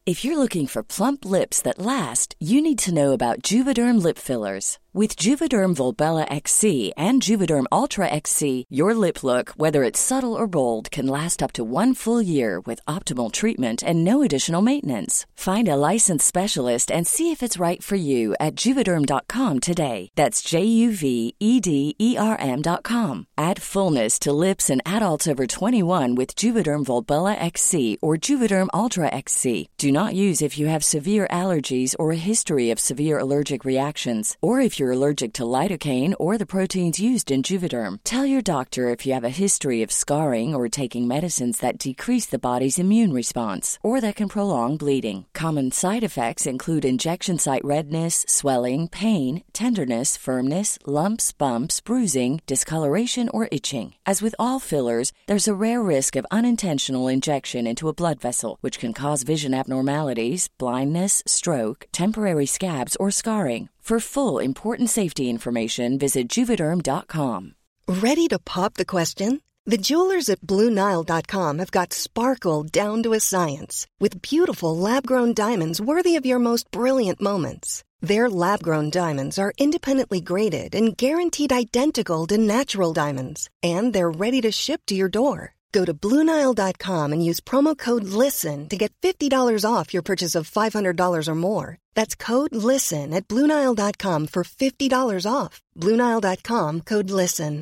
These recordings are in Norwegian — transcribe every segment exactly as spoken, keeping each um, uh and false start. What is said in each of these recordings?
If you're looking for plump lips that last, you need to know about Juvederm lip fillers. With Juvederm Volbella X C and Juvederm Ultra X C, your lip look, whether it's subtle or bold, can last up to one full year with optimal treatment and no additional maintenance. Find a licensed specialist and see if it's right for you at Juvederm dot com today. That's J U V E D E R M dot com. Add fullness to lips in adults over twenty-one with Juvederm Volbella X C or Juvederm Ultra X C. Do not use if you have severe allergies or a history of severe allergic reactions, or if you're allergic to lidocaine or the proteins used in Juvederm. Tell your doctor if you have a history of scarring or taking medicines that decrease the body's immune response or that can prolong bleeding. Common side effects include injection site redness, swelling, pain, tenderness, firmness, lumps, bumps, bruising, discoloration, or itching. As with all fillers, there's a rare risk of unintentional injection into a blood vessel, which can cause vision abnormalities, blindness, stroke, temporary scabs, or scarring. For full, important safety information, visit Juvederm dot com. Ready to pop the question? The jewelers at Blue Nile dot com have got sparkle down to a science with beautiful lab-grown diamonds worthy of your most brilliant moments. Their lab-grown diamonds are independently graded and guaranteed identical to natural diamonds, and they're ready to ship to your door. Go to Blue Nile dot com and use promo code LISTEN to get fifty dollars off your purchase of five hundred dollars or more. That's code LISTEN at Blue Nile dot com for fifty dollars off. Blue Nile dot com, code LISTEN.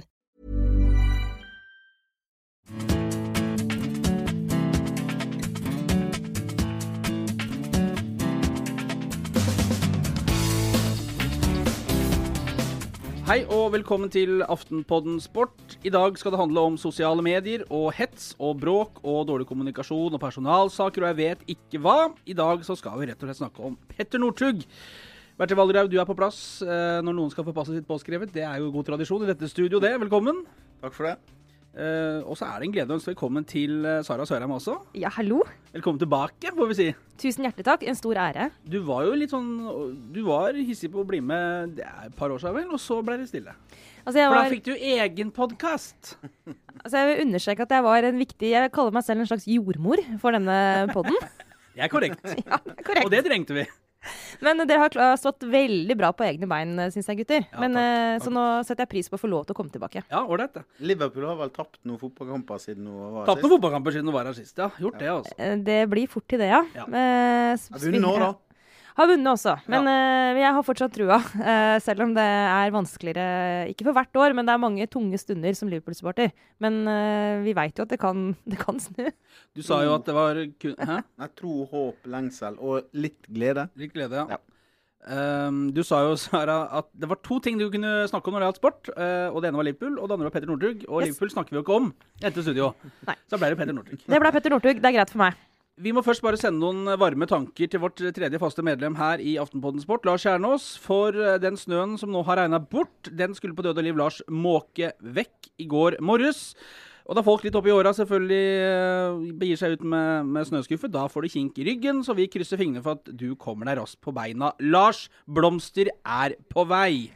Hei og velkommen til Aftenpodden Sport. I dag skal det handle om sosiale medier og hets og bråk og dårlig kommunikasjon og personalsaker og jeg vet ikke hva. I dag så skal vi rett og slett snakke om Petter Northug. Bertil Valderhaug, du er på plass når noen skal få passet sitt påskrevet. Det er jo god tradisjon i dette studio det. Velkommen. Takk for det. Uh, og så er det en glede å ønske velkommen til Sara Sørheim også. Ja, hallo. Velkommen tilbake, får vi si. Tusen hjertelig takk, en stor ære. Du var jo litt sånn, du var hissig på å bli med, det er et par år siden vel, og så ble det stille. Altså, jeg For var... da fikk du egen podcast. Altså, jeg vil understreke at jeg var en viktig, jeg kaller meg selv en slags jordmor for denne podden. Det er korrekt. Ja, det er korrekt. Og det trengte vi. Men dere har klar, stått veldig bra på egne bein, synes jeg, gutter. Ja, Men, takk, så nå setter jeg pris på å få lov til å komme tilbake. Ja, ordentlig. Liverpool har vel tapt noen fotballkamper siden hun var Tapt noen fotballkamper siden hun var her sist, ja. Gjort det, altså. Det blir fort til det, ja. Ja. Eh, Har vunnet nå, da? Har vunnet også, men ja. uh, jeg har fortsatt trua, uh, selv om det er vanskeligere, ikke for hvert år, men det er mange tunge stunder som Liverpool-supporter. Men uh, vi vet jo at det kan, det kan snu. Du sa jo at det var kun... Hæ? Jeg tror, håp, lengsel og litt glede. Litt glede, ja. Ja. Um, du sa jo, Sara, at det var to ting du kunne snakke om når det gjaldt sport, uh, og det ene var Liverpool, og det andre var Petter Northug. Og yes. Liverpool snakker vi jo ikke om i dette studio. Nei. Så ble det Petter Northug. Det ble Petter Northug, det er greit for meg. Vi må først bare sende noen varme tanker til vårt tredje faste medlem her i Aftenpodden Sport, Lars Kjernås, for den snøen som nå har regnet bort, den skulle på død og liv Lars måke vekk i går morges. Og da folk litt opp i åra selvfølgelig begir seg ut med, med snøskuffe, da får de kink i ryggen, så vi krysser fingrene for at du kommer deg raskt på beina. Lars, blomster er på vei.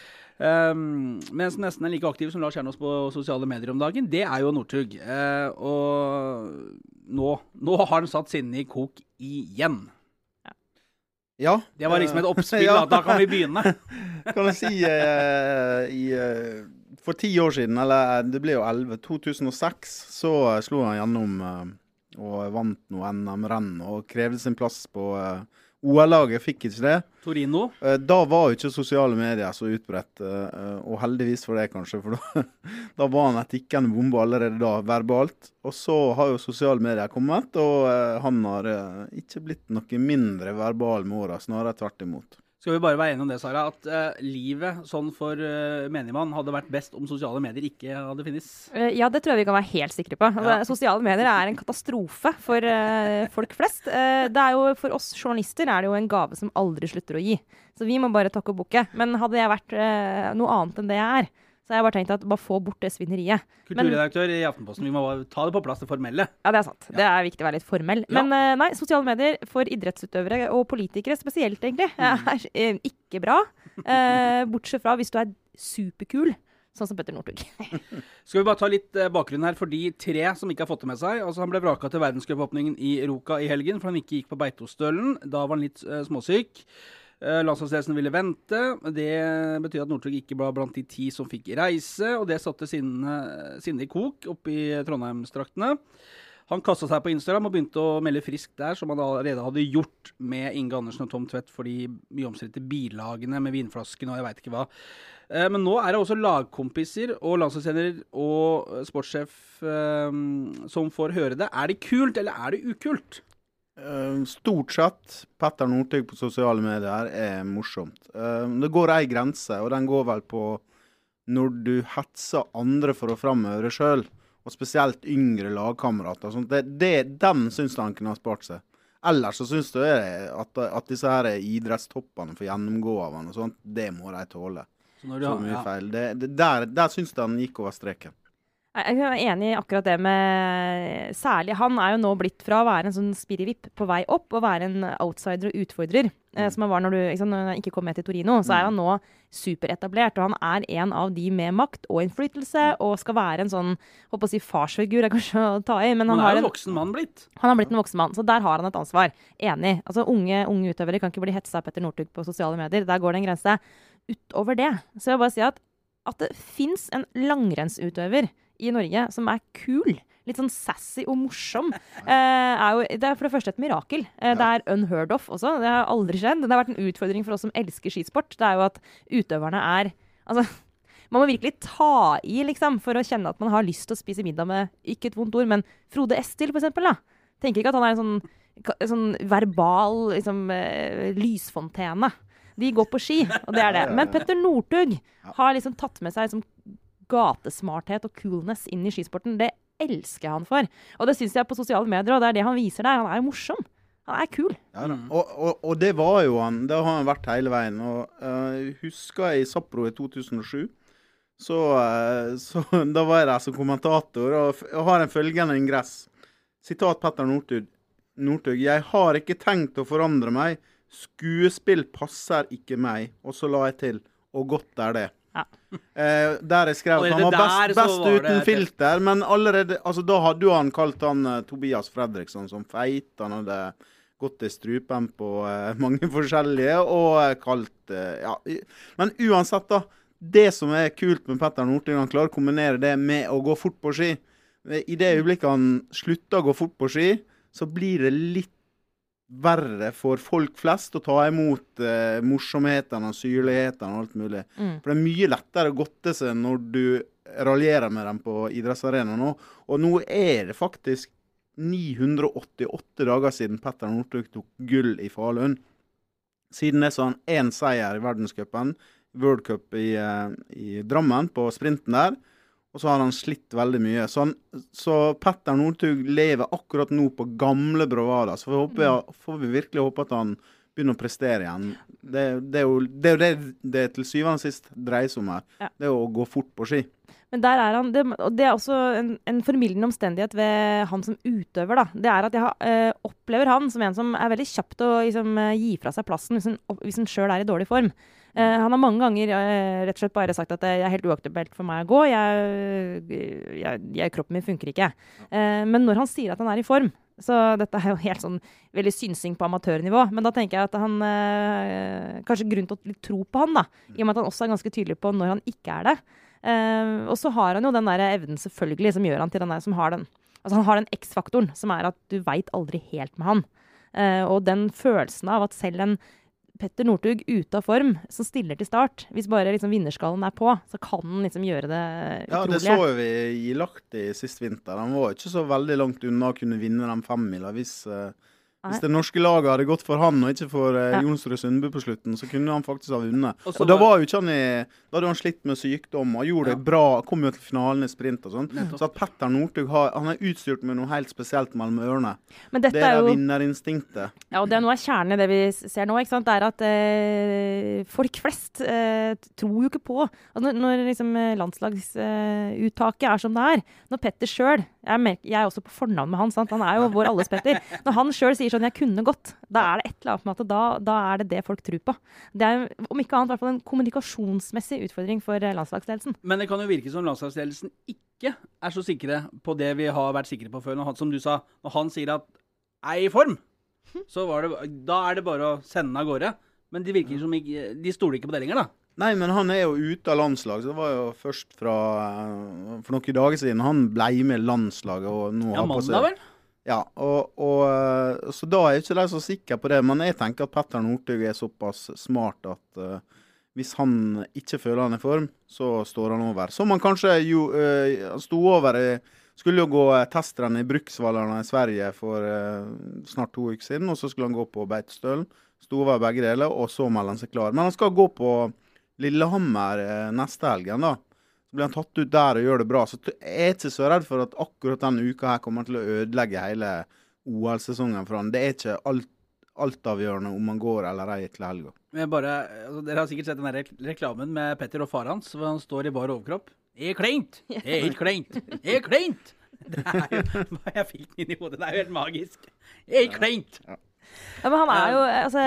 Um, mens nesten er like aktiv som Lars Kjernås på sosiale medier om dagen, det er jo Northug. Uh, og nå, nå har han satt sinne i kok igjen. Ja. Det var liksom et oppspill, ja. da, da kan vi begynne. Kan jeg si, uh, i, uh, for ti år siden, eller det ble jo elleve, to tusen og seks, så uh, slo han gjennom uh, og vant noe N M-renn og krevde sin plass på uh, O L-laget, fikk ikke det. Torino. Uh, da var jo ikke sosiale medier så utbredt, uh, og heldigvis for det kanskje, for da, da var han et tikkende bombe allerede da, verbalt. Og så har jo sosiale medier kommet, og uh, han har uh, ikke blitt noe mindre verbal med åra, snarere tvert imot. Skal vi bare være enige om det, Sara, at uh, livet sånn for uh, menigmann hadde vært best om sosiale medier ikke hadde finnes? Uh, ja, det tror jeg vi kan være helt sikre på. Altså, ja. Sosiale medier er en katastrofe for uh, folk flest. Uh, det er jo, for oss journalister er det jo en gave som aldri slutter å gi. Så vi må bare takke og bukke. Men hadde jeg vært uh, noe annet enn det jeg er, så har jeg bare tenkt at bare få bort det svinneriet. Kulturredaktør Men, i Aftenposten, vi må bare ta det på plass det formelle. Ja, det er sant. Ja. Det er viktig å være litt formell. Ja. Men uh, nei, sosiale medier for idrettsutøvere og politikere spesielt egentlig, mm. er uh, ikke bra. Uh, bortsett fra hvis du er superkul, sånn som Petter Northug. Skal vi bare ta litt eh, bakgrunn her for de tre som ikke har fått det med seg. Altså, han ble vraket til verdenscupåpningen i Ruka i helgen, for han ikke gikk på Beitostølen. Da var han litt eh, småsyk. Eh, Landslagsledelsen ville vente. Det betyr at Northug ikke ble blant de ti som fikk reise, og det satte sinne, sinne i kok oppe i Trondheimsdraktene. Han kastet seg på Instagram og begynte å melde friskt der, som han allerede hadde gjort med Inge Andersen og Tom Tvedt for de mye omstridte billagene med vinflaskene og jeg vet ikke hva. Men nå er det også lagkompiser og landslagstrener og sportssjef um, som får høre det. Er det kult, eller er det ukult? Uh, stort sett, Petter Northug på sosiale medier er morsomt. Uh, det går en grense, og den går vel på når du hetser andre for å framhøre selv, og spesielt yngre lagkamerater. Sånn. Det, det, den synes han kunne ha spart seg. Ellers så synes jeg at, at disse her idrettstoppene for gjennomgående og sånt, det må de tåle. Så, du, så mye ja. feil. Det, det, der, der synes jeg han gikk over streken. Jeg er enig i akkurat det med, særlig han er jo nå blitt fra å være en sånn spirivipp på vei opp, og være en outsider og utfordrer, mm. eh, som han var når du ikke, når han ikke kom med til Torino, så er han nå superetablert, og han er en av de med makt og innflytelse, mm. og skal være en sånn, håper å si farsfigur, er kanskje å ta i, men han, han er har jo en voksen mann blitt. Han har blitt en voksen mann, så der har han et ansvar. Enig. Altså unge, unge utøvere kan ikke bli hetset av Petter Northug på sosiale medier, der går det en grense. Utover det, så jeg vil bare si at, at det finnes en langrennsutøver i Norge som er kul, litt sånn sassy og morsom, eh, er jo, det er for det første et mirakel. Eh, det er unheard of også, det har aldri skjedd. Det har vært en utfordring for oss som elsker skisport. Det er jo at utøverne er, altså, man må virkelig ta i, liksom, for å kjenne at man har lyst til å spise middag med, ikke et vondt ord, men Frode Estil, for eksempel, da. Tenker ikke at han er en sånn, sånn verbal, liksom, eh, lysfontene. De går på ski, og det er det. Men Petter Northug har liksom tatt med seg liksom gatesmarthet og coolness inn i skisporten. Det elsker han for. Og det synes jeg på sosiale medier, og det er det han viser der. Han er jo morsom. Han er kul. Ja, og, og, og det var jo han. Det har han vært hele veien. Og uh, husker jeg i Sapporo i to tusen og sju, så, uh, så da var jeg der som kommentator, og jeg har en følgende ingress. Sitat Petter Northug. Northug, jeg har ikke tenkt å forandre meg. Skuespill passer ikke meg. Og så la jeg til, og godt er det. Ja. Eh, der jeg skrev at han var best, best var uten filter, men allerede, altså da hadde jo han kalt han uh, Tobias Fredriksson som feit, han hadde gått i strupen på uh, mange forskjellige, og uh, kalt, uh, ja, men uansett da, det som er kult med Petter Northug, han klarer å kombinere det med å gå fort på ski. I det øyeblikket han slutter å gå fort på ski, så blir det litt verre for folk flest å ta imot eh, morsomhetene og syrlighetene og alt mulig. Mm. For det er mye lettere å godte seg når du raljerer med dem på idrettsarenaen nå. Og nå er det faktisk ni hundre åttiåtte dager siden Petter Northug tok gull i Falun. Siden det så han en seier i verdenscupen, World Cup i, eh, i Drammen på sprinten der. Og så har han slitt veldig mye. Så, han, så Petter Northug lever akkurat nå på gamle bravader. Så får vi, håpe, får vi virkelig håpe at han begynner å prestere igjen. Det, det er jo det, er jo det, det til syvende og sist dreier seg om her. Ja. Det er å gå fort på ski. Men der er han, det, og det er også en, en formildende omstendighet ved han som utøver, da. Det er at jeg har, øh, opplever han som en som er veldig kjapt å liksom, gi fra seg plassen hvis han, hvis han selv er i dårlig form. Uh, han har mange ganger uh, rett og slett bare sagt at det er helt uaktuelt for meg å gå. Jeg, jeg, jeg, kroppen min funker ikke. Uh, men når han sier at han er i form, så dette er jo helt sånn veldig synsing på amatørnivå, men da tenker jeg at han uh, kanskje grunn til å litt tro på han da, i og med at han også er ganske tydelig på når han ikke er det. Uh, og så har han jo den der evnen selvfølgelig som gjør han til den der som har den. Altså han har den X-faktoren som er at du vet aldri helt med han. Uh, og den følelsen av at selv en Petter Northug ute av form, som stiller til start. Hvis bare liksom vinnerskallen er på, så kan han liksom gjøre det utrolige. Ja, det så vi i Lahti sist vinter. Han var ikke så veldig langt unna å kunne vinne de femmila hvis... Uh, Hvis det norske laget hadde gått for han og ikke for uh, ja. Jonsrud Sundby på slutten, så kunne han faktisk ha vunnet. Og, og da var jo ikke han i, da hadde han slitt med sykdom og gjorde ja. det bra, kom jo til finalen i sprint og sånn. Så at Petter Northug har, han er utstyrt med noe helt spesielt mellom ørene. Men dette det er, er jo vinnerinstinktet. Ja, og det er noe av kjernen i det vi ser nå, ikke sant? Det er at eh, folk flest eh, tror jo ikke på, altså når, når liksom, landslagsuttaket er som det er, når Petter selv, jeg, jeg er også på fornavn med han, sant? Han er jo vår alles Petter, når han selv sier sånn, jeg kunne gått. Da er det et eller annet med at da, da er det det folk tror på. Det er om ikke annet i hvert fall en kommunikasjonsmessig utfordring for landslagsledelsen. Men det kan jo virke som landslagsledelsen ikke er så sikre på det vi har vært sikre på før. Når han, som du sa, når han sier at er i form, så var det, da er det bare å sende av gårde. Men det virker som ikke, de stoler ikke på det lenger da. Nei, men han er jo ute av landslag. Så det var jo først fra for noen dager siden han ble med landslaget. Og nå ja, mandag vel? Ja, og, og så da er jeg ikke så sikker på det. Men jeg tenker at Petter Northug er såpass smart at uh, hvis han ikke føler han er i form, så står han over. Som han kanskje jo, uh, stod over i, skulle jo gå testrenn i Bruksvallarna i Sverige for uh, snart to uker siden, og så skulle han gå på Beitostølen. Stod over begge deler, og så melder han seg klar. Men han skal gå på Lillehammer eh, neste helgen da. Så blir han tatt ut der og gjør det bra. Så jeg er ikke så redd for at akkurat denne uka her kommer til å ødelegge hele O L-sesongen for han. Det er ikke alt, altavgjørende om man går eller ei til helga. Men bare, altså, dere har sikkert sett den her rek- reklamen med Petter og far hans, hvor han står i bar overkropp. Jeg er kleint! Jeg er helt kleint! Jeg er kleint! Det er jo, jeg fikk den inn i hodet, det er jo helt magisk. Jeg er kleint! Ja. Ja, men han er jo, altså,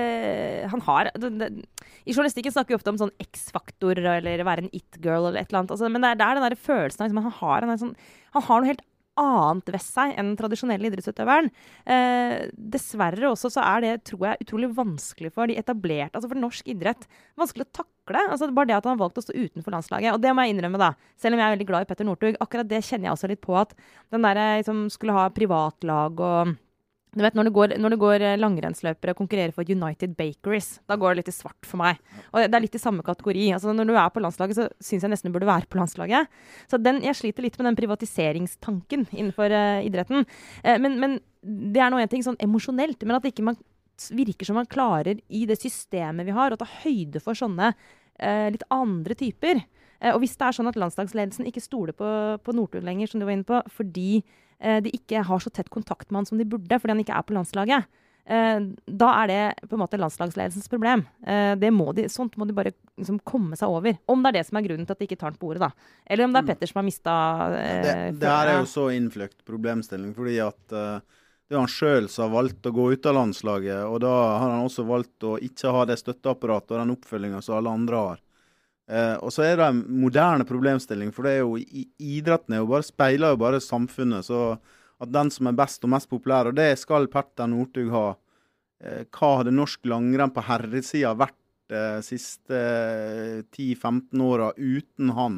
han har, det, det, i journalistikken snakker vi ofte om sånn X-faktor, eller være en it-girl, eller et eller annet, altså, men det er, det er den der følelsen av, liksom, han, har en, sånn, han har noe helt annet ved seg enn den tradisjonelle idrettsutøveren. Eh, dessverre også så er det, tror jeg, utrolig vanskelig for de etablerte, altså for norsk idrett, vanskelig å takle, altså bare det at han har valgt å stå utenfor landslaget, og det må jeg innrømme da, selv om jeg er veldig glad i Petter Northug, akkurat det kjenner jeg også litt på at den der, liksom, skulle ha privatlag og du vet, når det går, når det går langrennsløpere og konkurrerer for United Bakeries, da går det litt i svart for meg. Og det er litt i samme kategori. Altså, når du er på landslaget, så synes jeg nesten du burde være på landslaget. Så den, jeg sliter litt med den privatiseringstanken innenfor uh, idretten. Uh, men, men det er noe en ting sånn emosjonelt, men at det ikke man virker som man klarer i det systemet vi har, å ta høyde for sånne uh, litt andre typer. Uh, og hvis det er sånn at landslagsledelsen ikke stoler på, på Northug lenger, som du var inne på, fordi de ikke har så tett kontakt med han som de burde, fordi han ikke er på landslaget. Eh, da er det på en måte landslagsledelsens problem. Eh, det må de, sånt må de bare liksom, komme seg over. Om det er det som er grunnen til at de ikke tar den på ordet, da. Eller om det er Petter som har mistet... Eh, det, det her er jo så innfløkt problemstilling, fordi at uh, det er han selv som har valgt å gå ut av landslaget, og da har han også valgt å ikke ha det støtteapparatet og den oppfølgingen som alle andre har. Eh, og så er det en moderne problemstilling, for det er jo, i, idretten er jo bare, speiler jo bare samfunnet, så at den som er best og mest populær, og det skal Petter Northug ha. Eh, hva hadde norsk langrenn på herresida vært de eh, siste ti til femten åra uten han?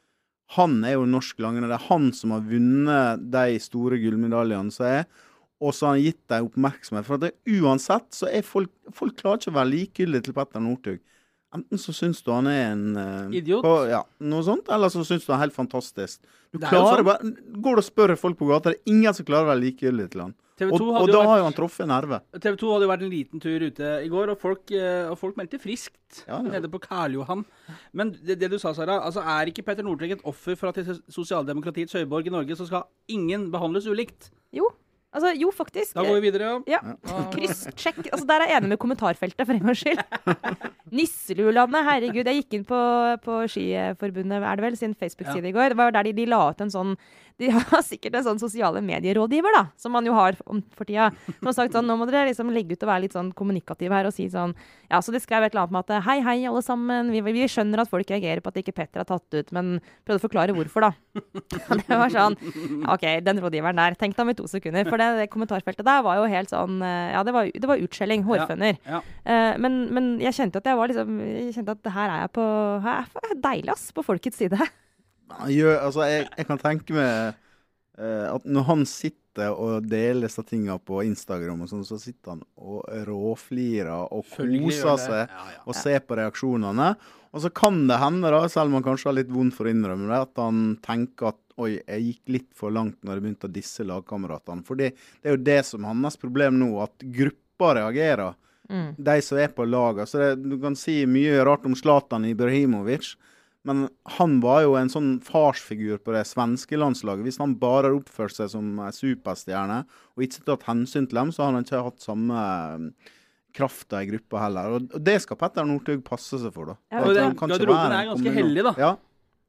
Han er jo norsk langrenn, det er han som har vunnet de store gullmedaljene som er, og så har han gitt dem oppmerksomhet, for at det, uansett så er folk, folk klarer ikke å være likegyldige til Petter Northug. Enten så synes du han er en... Uh, Idiot. På, ja, noe sånt, eller så synes du han er helt fantastisk. Du Det er jo klarer sånn. bare... Går du og spør folk på gata, det er ingen som klarer å være likegyldig til han. T V to Og, hadde og jo da vært- har jo han truffet en nerve. T V to hadde jo vært en liten tur ute i går, og folk, eh, og folk meldte friskt Ja, ja. nede på Karl Johan. Men det, det du sa, Sara, altså er ikke Petter Northug et offer for at i sosialdemokratiets høyborg i Norge så skal ingen behandles ulikt? Jo, altså, jo faktisk. Da går vi videre, ja. Ja, kryss, sjekk. Altså, der er jeg enig med kommentarfeltet, for en gangs skyld. Nisselulandet, herregud. Jeg gikk inn på, på Skiforbundet, er det vel, sin Facebook-side Ja. i går. Det var der de, de la ut en sånn, de har sikkert en sånn sosiale medierådgiver da, som man jo har om, for tida. Som har sagt sånn, nå må dere liksom legge ut og være litt sånn kommunikativ her og si sånn, ja, så det skrev et eller annet med at, hei, hei alle sammen, vi, vi skjønner at folk reagerer på at ikke Petter har tatt ut, men prøvde å forklare hvorfor da. Og det var sånn, ok, den rådgiveren der, tenk deg om i to sekunder, for det, det kommentarfeltet der var jo helt sånn, ja, det var, det var utskjelling, hårfønner. Ja, ja. Uh, men, men jeg kjente at jeg var liksom, jeg kjente at her er jeg på, her er jeg deilig ass, på folkets side. Han gjør, altså, jeg, jeg kan tenke meg eh, at når han sitter og deler disse tingene på Instagram og sånn, så sitter han og råflirer og Selvfølgelig gjør koser det. seg Ja, ja. og ser på reaksjonene. Og så kan det hende da, selv om han kanskje har litt vondt for å innrømme det, at han tenker at oi, jeg gikk litt for langt når jeg begynte å disse lagkameratene. For det er jo det som er hans problem nå, at grupper reagerer. Mm. De som er på laget. Så det, du kan si mye rart om Zlatan Ibrahimovic, men han var jo en sånn farsfigur på det svenske landslaget. Hvis han bare har oppført seg som superstjerne, og ikke tatt hensyn til dem, så har han ikke hatt samme krafta i gruppa heller. Og det skal Petter Northug passe seg for da. Ja, At og det- han kan ikke garderoben være en er ganske kommunal- hellig da. Ja.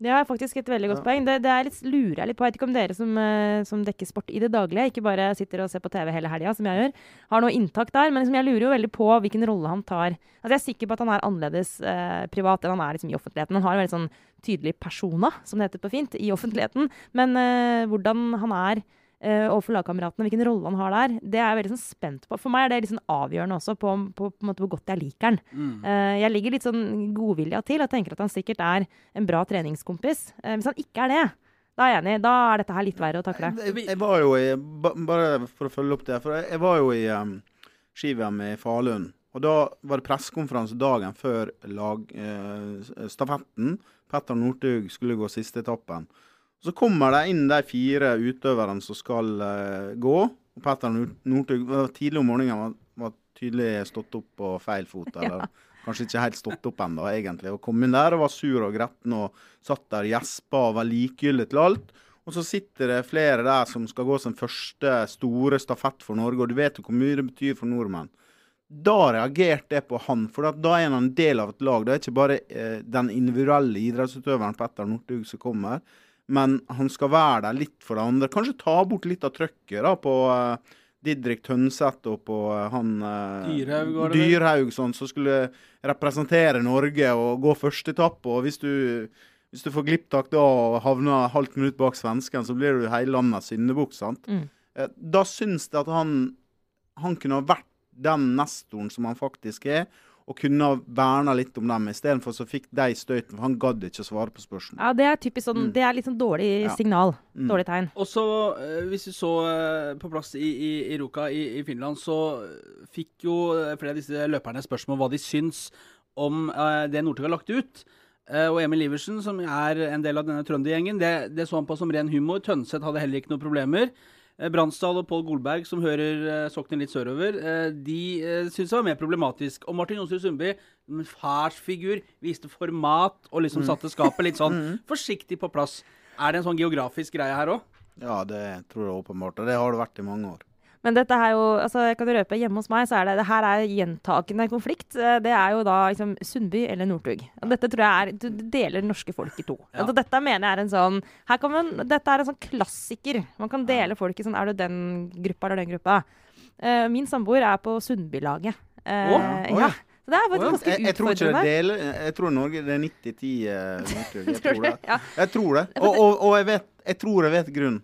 Det er faktisk et veldig godt Ja. poeng. Det, det er litt, lurer jeg litt på. Jeg vet ikke om dere som, eh, som dekker sport i det daglige, ikke bare sitter og ser på T V hele helga, som jeg gjør, har noe inntak der. Men liksom, jeg lurer jo veldig på hvilken rolle han tar. Altså, jeg er sikker på at han er annerledes eh, privat enn han er liksom, i offentligheten. Han har en veldig sånn tydelig persona, som det heter på fint, i offentligheten. Men eh, hvordan han er eh, overfor lagkameratene, hvilken rolle han har der, det er jeg veldig sånn spent på. For meg er det litt sånn avgjørende også på, på, på en måte hvor godt jeg liker han. Mm. Eh, jeg ligger litt sånn godvilja til og tenker at han sikkert er en bra treningskompis. Eh, hvis han ikke er det, da er jeg enig. Da er dette her litt verre å takle. Jeg, jeg var jo i, ba- bare for å følge opp det, for jeg, jeg var jo i um, ski-V M i Falun. Og da var det pressekonferanse dagen før lag, eh, stafetten. Petter Northug skulle gå siste etappen. Så kommer det inn de fire utøverne som skal eh, gå. Og Petter Northug var tidlig om morgenen, var, var tydelig stått opp på feil fot. Eller kanskje ikke helt stått opp enda, egentlig. Og kom inn der og var sur og gretten og satt der gjespa og var likegyldig til alt. Og så sitter det flere der som skal gå som første store stafett for Norge, og du vet jo hvor mye det betyr for nordmenn. Da reagerte jeg på han, for da er han en del av et lag. Det er ikke bare eh, den individuelle idrettsutøveren Petter Northug som kommer, men han skal være der litt for det andre. Kanskje ta bort litt av trøkket da, på eh, Didrik Tønseth og på eh, han eh, Dyrhaug, var det vel? Dyrhaug, sånn, som skulle representere Norge og gå første etappe. Og hvis du, hvis du får glipptak da og havner halvt minutt bak svensken, så blir du hele landets syndebukk, sant? Mm. Eh, da synes det at han, han kunne ha vært den nestoren som han faktisk er, og kunne ha vernet litt om dem. I stedet for så fikk de støyten, for han gadd ikke å svare på spørsmål. Ja, det er typisk sånn, Mm. det er litt sånn dårlig Ja. signal. Mm. Dårlig tegn. Og så, eh, hvis vi så eh, på plass i, i, i Ruka i, i Finland, så fikk jo flere av disse løperne spørsmål hva de syns om eh, det Northug har lagt ut. Eh, og Emil Iversen, som er en del av denne trøndergjengen, det, det så han på som ren humor. Tønseth hadde heller ikke noen problemer. Eh, Bransdal og Pål Golberg, som hører eh, Soknen litt sørover, eh, de eh, syntes det var mer problematisk. Og Martin Jonsrud Sundby, en farsfigur, viste format og liksom satte skapet litt sånn forsiktig på plass. Er det en sånn geografisk greie her også? Ja, det tror jeg åpenbart, og det har det vært i mange år. Men dette er jo, altså jeg kan jo røpe hjemme hos meg, så er det, det her er gjentakende konflikt. Eh, Det er jo da liksom Sundby eller Northug. Og dette tror jeg er, det det deler norske folk i to. Ja. Altså dette mener jeg er en sånn, her kan man, dette er en sånn klassiker. Man kan dele folk i sånn, er du den gruppa eller den gruppa? Eh, min samboer er på Sundby-laget. Eh, Å, å ja. ja. Så det er faktisk Å ja. ganske Jeg, jeg tror ikke det utfordrende. deler, jeg tror Norge det er nitti ti uh, Northug. Jeg Tror tror du? det. Ja. Jeg tror det. Og, og, og jeg, vet, jeg tror jeg vet grunnen.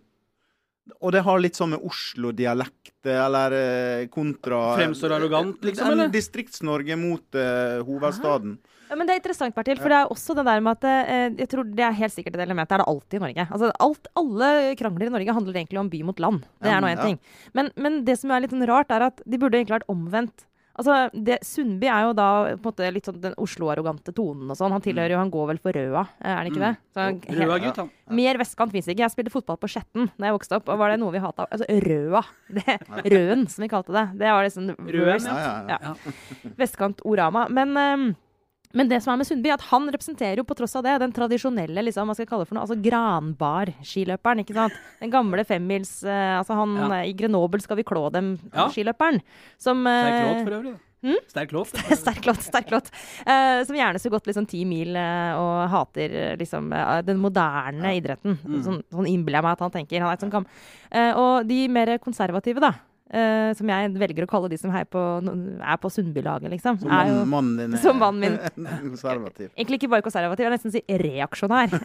Og det har litt sånn med Oslo-dialekt, eller eh, kontra... Fremstår arrogant, liksom, en eller? Distrikts-Norge mot eh, hovedstaden. Ja, men det er interessant, Bertil, for det er også det der med at eh, jeg tror det er helt sikkert et element. Det er det alltid i Norge. Altså, alt, alle krangler i Norge handler egentlig om by mot land. Det Ja, er nå en ja. ting. Men, men det som er litt sånn rart, er at de burde egentlig vært omvendt. Altså, det, Sundby er jo da på en måte litt sånn den Oslo-arrogante tonen og sånn. Han tilhører jo, han går vel for Røa, er han ikke det? Så, han- Røa gutt, han. Mer vestkant finnes ikke. Jeg spilte fotball på Skjetten da jeg vokste opp, og var det noe vi hatet? Altså, Røa. Det, Røen, som vi kalte det. Det var liksom Røen, worst. Ja, ja, ja. Ja. Vestkant-orama. Men, ehm, men det som er med Sundby, er at han representerer jo på tross av det den tradisjonelle, liksom, hva skal jeg kalle det for noe, altså granbar-skiløperen, ikke sant? Den gamle femmils, eh, altså han Ja. eh, i Grenoble skal vi klå dem, Ja. skiløperen. Som, Sterk eh, låt for øvrig, da. Hm? Sterk låt. Sterk låt, sterk låt. Eh, som gjerne skulle gått liksom ti mil eh, og hater eh, liksom eh, den moderne idretten. Mm. Sånn, sånn innbiller jeg meg at han tenker. Han er sånn gam- eh, og de mer konservative, da, eh, som jeg velger å kalle de som er på, er på Sundby-laget, liksom. Som er jo, mann, mannen din er som mannen min. konservativ. egentlig ikke bare konservativ, jeg vil nesten si reaksjonær.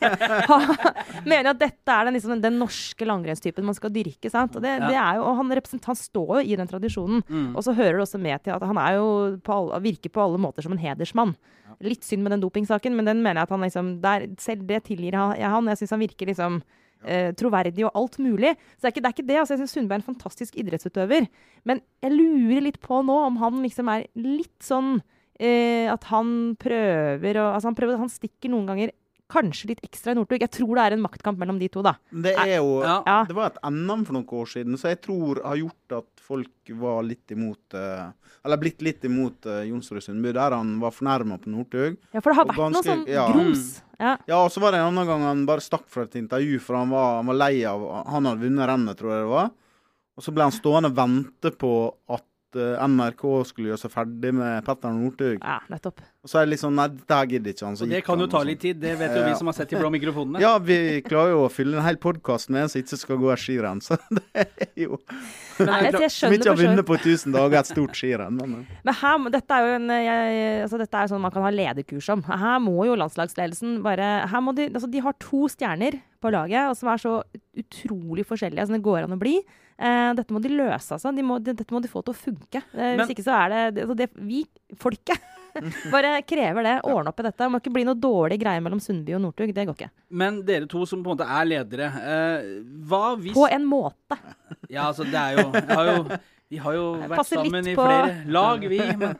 Han mener at dette er den, liksom, den norske langrennstypen man skal dyrke, sant? Og, det, Ja. det er jo, og han, represent- han står jo i den tradisjonen. Mm. Og så hører det også med til at han er jo på alle, virker på alle måter som en hedersmann. Litt synd med den dopingsaken, men den mener jeg at han liksom der, selv det tilgir han- jeg han. Jeg syns han virker liksom eh, troverdig og alt mulig. Så det er ikke det. Er ikke det. Altså, jeg syns Sundby er en fantastisk idrettsutøver. Men jeg lurer litt på nå om han liksom er litt sånn eh, at han prøver å Altså han prøver, han stikker noen ganger kanskje litt ekstra i Northug. Jeg tror det er en maktkamp mellom de to, da. Det er jo Ja. Ja. Det var et N M for noen år siden, så jeg tror har gjort at folk var litt imot eh, Eller blitt litt imot uh, Jonsrud Sundby, der han var fornærma på Northug. Ja, for det har Og vært noe ganske- sånn ja. grums. Ja. Ja, og så var det en annen gang han bare stakk fra et intervju, for han var, han var lei av Han hadde vunnet rennet, tror jeg det var. Og så ble han stående og vente på at uh, N R K skulle gjøre seg ferdig med Petter Northug. Ja, nettopp. Og så er det litt sånn, nei, det her gidder ikke han. Så Og det gikk kan jo han, ta og litt sånn. tid, det vet jo Ja. vi som har sett de blå mikrofonene. Ja, vi klarer jo å fylle en hel podcast med en som ikke skal gå et skirenn, så det er jo Nei, jeg, jeg som skjønner ikke har for så vidt. vunnet på tusen dager et stort skirenn. Men, uh, Men her, må- dette er jo en, jeg, altså dette er jo sånn man kan ha lederkurs om. Her må jo landslagsledelsen bare her må de, altså de har to stjerner på laget, og som er så utrolig forskjellige som det går an å bli. Eh, dette må de løse, altså. De må, de, dette må de få til å funke. Eh, Men- hvis ikke så er det, det, altså det Vi, folket, bare krever det. Ordne opp i dette. Det må ikke bli noe dårlig greie mellom Sundby og Northug. Det går ikke. Men dere to som på en måte er ledere, eh, hva hvis På en måte. Ja, altså, det er jo, jeg har jo Vi har jo Jeg vært passer litt sammen i på- flere lag, vi. Men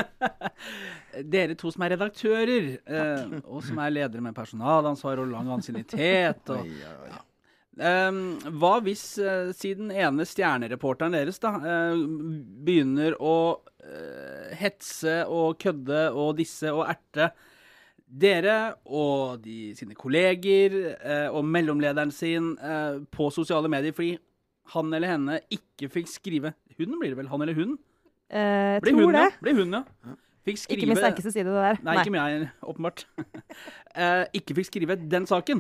dere to som er redaktører, eh, og som er ledere med personalansvar og lang ansiennitet og oi, oi, oi. Um, hva hvis uh, siden ene stjernereporteren deres da uh, begynner å uh, hetse og kødde og disse og erte dere og de, sine kolleger uh, og mellomlederen sin uh, på sosiale medier fordi han eller henne ikke fikk skrive hun blir det vel, han eller hun? Eh, Blir tror hun, det. ja. Blir hun, ja. Fikk skrive Ikke min sterkeste side, det der. Nei, ikke meg, åpenbart. uh, ikke fikk skrive den saken.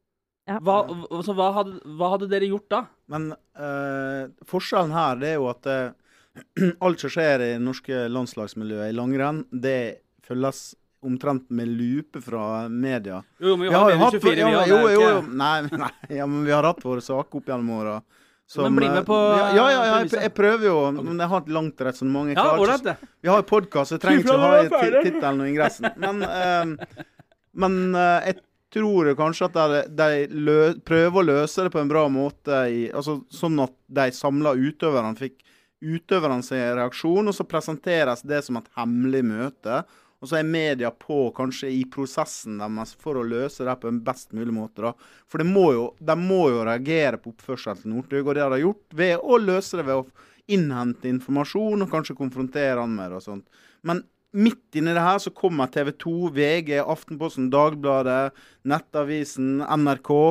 Ja. Hva, altså, hva, hadde, hva hadde dere gjort da? Men uh, forskjellen her, det er jo at uh, alt som skjer i det norske landslagsmiljøet i langrenn, det følges omtrent med lupe fra media. Jo, men vi Vi har har jo jo hatt tjuefire, vi jo, har jo, det er jo, jo jo, ikke... nei, nei, ja, men vi har hatt våre saker opp gjennom åra. Men bli med på, ja, ja, ja, ja jeg, premisset. jeg prøver jo, men jeg har et langt resonnement. Jeg Ja, klarer ålreit ikke- det. Vi har jo podcast, jeg trenger ikke å ha i ti- tittelen og ingressen. Men, eh, men eh, jeg tror jo kanskje at de, de lø, prøver å løse det på en bra måte, i, altså, sånn at de samlet utøverne fikk utøverne sin reaksjon, og så presenteres det som et hemmelig møte. Og så er media på kanskje i prosessen deres for å løse det på en best mulig måte. da. For det må jo, de må jo reagere på oppførsel til Northug, og det har de gjort ved å løse det ved å innhente informasjon og kanskje konfrontere han med det og sånt. Men midt inni det her så kommer T V to, V G, Aftenposten, Dagbladet, Nettavisen, N R K,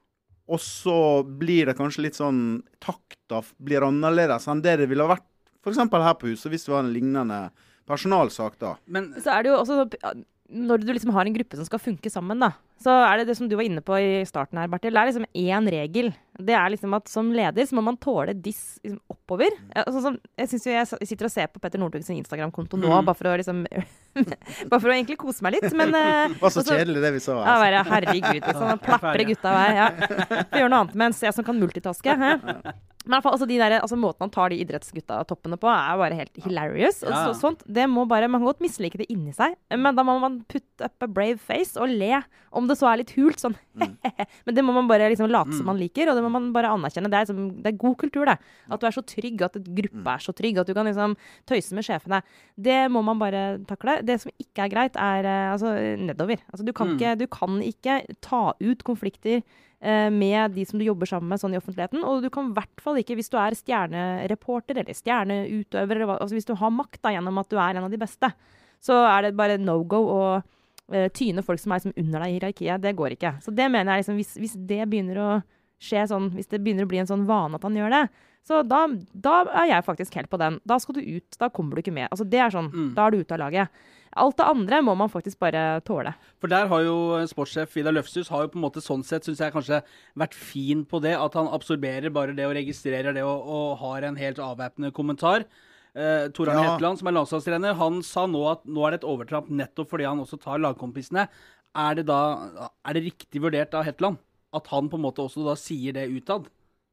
og så blir det kanskje litt sånn takta blir annerledes enn det det ville ha vært for eksempel her på huset, hvis det var en lignende personalsak da. Men Så er det jo også, når du liksom har en gruppe som skal funke sammen, da, så er det det som du var inne på i starten her, Bertil. Det er liksom én regel. Det er liksom at som leder så må man tåle diss liksom, oppover. Ja, altså, sånn, jeg synes jo jeg sitter og ser på Petter Northug sin Instagram-konto nå, Mm. bare for å liksom bare for å egentlig kose meg litt, men eh, Det var så også- kjedelig det vi sa. Ja, Altså. bare, herregud, liksom. Plapre gutta vei. Ja. Vi gjør noe annet mens jeg som kan multitaske. Hæ? Men i hvert fall, altså, de der, altså, måten han tar de idrettsgutta toppene på, er bare helt hilarious. Og Ja. så, sånt, det må bare, Man kan godt mislike det inni seg, men da må man put up a brave face og le. Om det så er litt hult, sånn. Men det må man bare liksom late som man liker, og det må man bare anerkjenne. Det er, liksom, det er god kultur, det. At du er så trygg, at et gruppe er så trygg, at du kan liksom tøyse med sjefene. Det må man bare takle. Det som ikke er greit, er eh, altså, nedover. Altså, du, kan Mm. ikke, du kan ikke ta ut konflikter eh, med de som du jobber sammen med sånn i offentligheten, og du kan i hvert fall ikke, hvis du er stjernereporter eller stjerneutøver, eller hva, altså hvis du har makt da, gjennom at du er en av de beste, så er det bare no-go å eh, tyne folk som er liksom under deg i hierarkiet. Det går ikke. Så det mener jeg liksom, hvis, hvis det begynner å skje sånn, hvis det begynner å bli en sånn vane at han gjør det, så da, da er jeg faktisk helt på den. Da skal du ut, da kommer du ikke med. Altså det er sånn, Mm. da er du ute av laget. Alt det andre må man faktisk bare tåle. For der har jo sportssjef Vidar Løfshus har jo på en måte sånn sett, synes jeg kanskje vært fin på det, at han absorberer bare det og registrerer det og, og har en helt avvæpnende kommentar. Uh, Tor Arne Ja. Hetland, som er landslagstrener, han sa nå at nå er det et overtramp nettopp fordi han også tar lagkompisene. Er det da, er det riktig vurdert av Hetland at han på en måte også da sier det utad,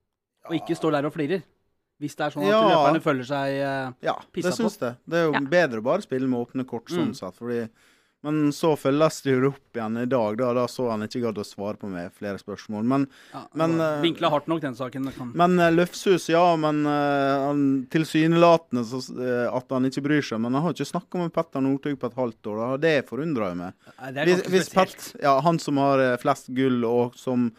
og ikke står der og flirer? Hvis det er sånn at Ja. løperne føler seg uh, Ja, Pissa det syns på. jeg. Det er jo Ja. bedre å bare spille med åpne kort sånn Mm. sett, fordi men så følges det jo opp igjen i dag, da, da så han ikke gadd å svare på meg flere spørsmål. Men, ja, Men, eh, vinkla hardt nok den saken. det Kan. men uh, Løfshus, ja, men uh, han tilsynelatende så, uh, at han ikke bryr seg. Men han har ikke snakket med Petter Northug på et halvt år, da. Det forundrer jo meg. Nei, det er Hvis, ganske hvis spesielt. Pet, ja, han som har uh, flest gull, og som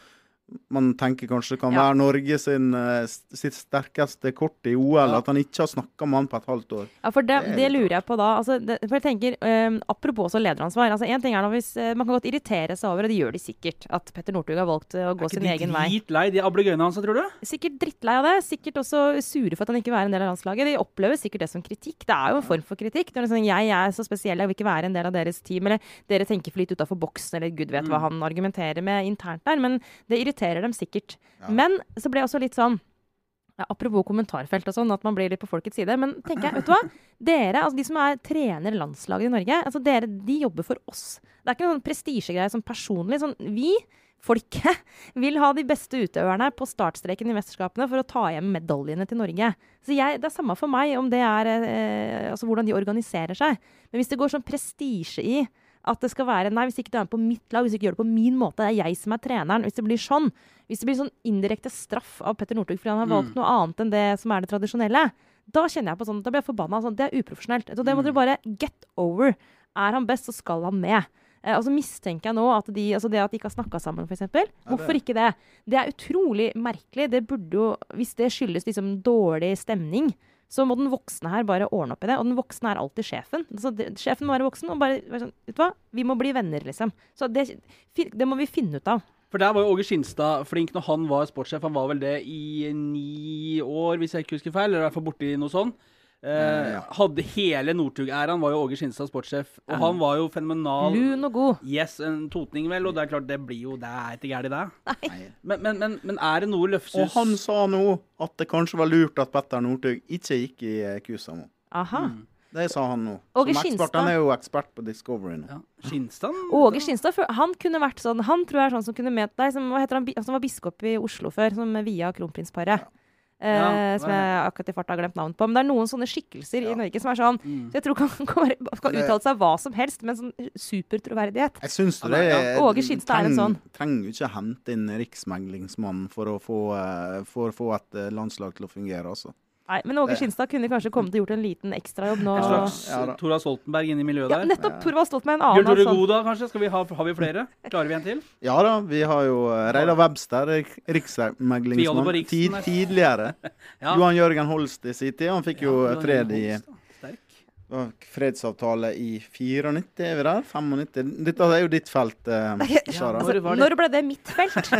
man tenker kanskje det kan Ja. være Norge sin, uh, sitt sterkeste kort i O L, Ja. at han ikke har snakket med han på et halvt år. Ja, for det, Det er det litt lurer jeg på da. Altså, det, for jeg tenker, um, apropos også lederansvar. Altså, en ting er da hvis, uh, Man kan godt irritere seg over, og det gjør de sikkert, at Petter Northug har valgt uh, å gå sin egen vei. Er ikke de dritlei, de ablegøyene hans, tror du? Sikkert drittlei av det. Sikkert også sure for at han ikke vil være en del av landslaget. De opplever sikkert det som kritikk. Det er jo en form for kritikk. Det er liksom, jeg er så spesiell, jeg vil ikke være en del av deres team. Eller dere tenker for litt utenfor boksen, eller gud vet hva han argumenterer med internt der. Men det irriterer dem sikkert. Ja. Men så ble jeg også litt sånn, ja, apropos kommentarfelt og sånn, at man blir litt på folkets side. Men tenker jeg, vet du hva? Dere, altså de som er trener landslaget i Norge, altså dere, de jobber for oss. Det er ikke noen sånn prestisjegreie sånn personlig. Sånn, vi, folket, vil ha de beste utøverne på startstreken i mesterskapene for å ta hjem medaljene til Norge. Så jeg, det er samme for meg om det er, eh, altså hvordan de organiserer seg. Men hvis det går sånn prestisje i at det skal være, nei, hvis ikke du er med på mitt lag, hvis du ikke gjør det på min måte, det er jeg som er treneren. Hvis det blir sånn, hvis det blir sånn indirekte straff av Petter Northug fordi han har valgt noe annet enn det som er det tradisjonelle, da kjenner jeg på sånn, da blir jeg forbanna. Sånn, det er uprofesjonelt. Så det må dere bare get over. Er han best, så skal han med. Eh, og så mistenker jeg nå at de, altså det at de ikke har snakket sammen, for eksempel. Hvorfor ikke det? Det er utrolig merkelig. Det burde jo, hvis det skyldes liksom dårlig stemning, så må den voksne her bare ordne opp i det. Og den voksne er alltid sjefen. Så det, sjefen må være voksen og bare være sånn, vet du hva? Vi må bli venner, liksom. Så det, det må vi finne ut av. For der var jo Åge Skinstad flink når han var sportssjef. Han var vel det i ni år, hvis jeg ikke husker feil, eller i hvert fall borti noe sånt. Eh, ja. Hadde hele Northug-æraen, var jo Åge Skinstad sportssjef. Og han var jo fenomenal. Lun og god. Yes, en totning vel, og det er klart, det blir jo, det er ikke gærlig det. Nei. Men, men, men, men er det noe Løfshus... Og han sa nå at det kanskje var lurt at Petter Northug ikke gikk i eh, Kusamo. Aha. Det sa han nå. Åge Som ekspert, Skinstad. han er jo ekspert på Discovery nå. Ja. Skinstad? Åge Skinstad, for han kunne vært sånn, han tror jeg er sånn som kunne med deg, som, hva heter han, bi- som var biskop i Oslo før, som via kronprinsparet. Eh, Ja, som jeg akkurat i farta har glemt navn på. Men det er noen sånne skikkelser i Norge som er sånn, så jeg tror kan, kan, kan uttale seg hva som helst, med sånn supertroverdighet. Jeg syns Ja, det ja. er Åge Skinstad er en sånn. Trenger jo ikke hente inn riksmeglingsmannen for å få, eh, for å få et eh, landslag til å fungere, altså. Nei, men Åge Skinstad kunne kanskje kommet og gjort en liten ekstrajobb nå. En slags Ja, da. Tora Stoltenberg inne i miljøet Ja, der. nettopp. Torvald Stoltenberg, en Bjørn annen. Tore sånn- Goda, kanskje? Skal vi ha, har vi flere? Klarer vi en til? Ja da, vi har jo eh, Reidar Webster, rik- Tviholder på riksmeglingsmann. Riksen, Tid, der. tidligere. Ja. Johan Jørgen Holst i sin tid, han fikk jo Ja, eh, fred i Holst, da. Sterk. det var fredsavtale i nittito, er vi der? nittifem? Dette er jo ditt felt, eh, Sara. Når var det? Når ble det mitt felt?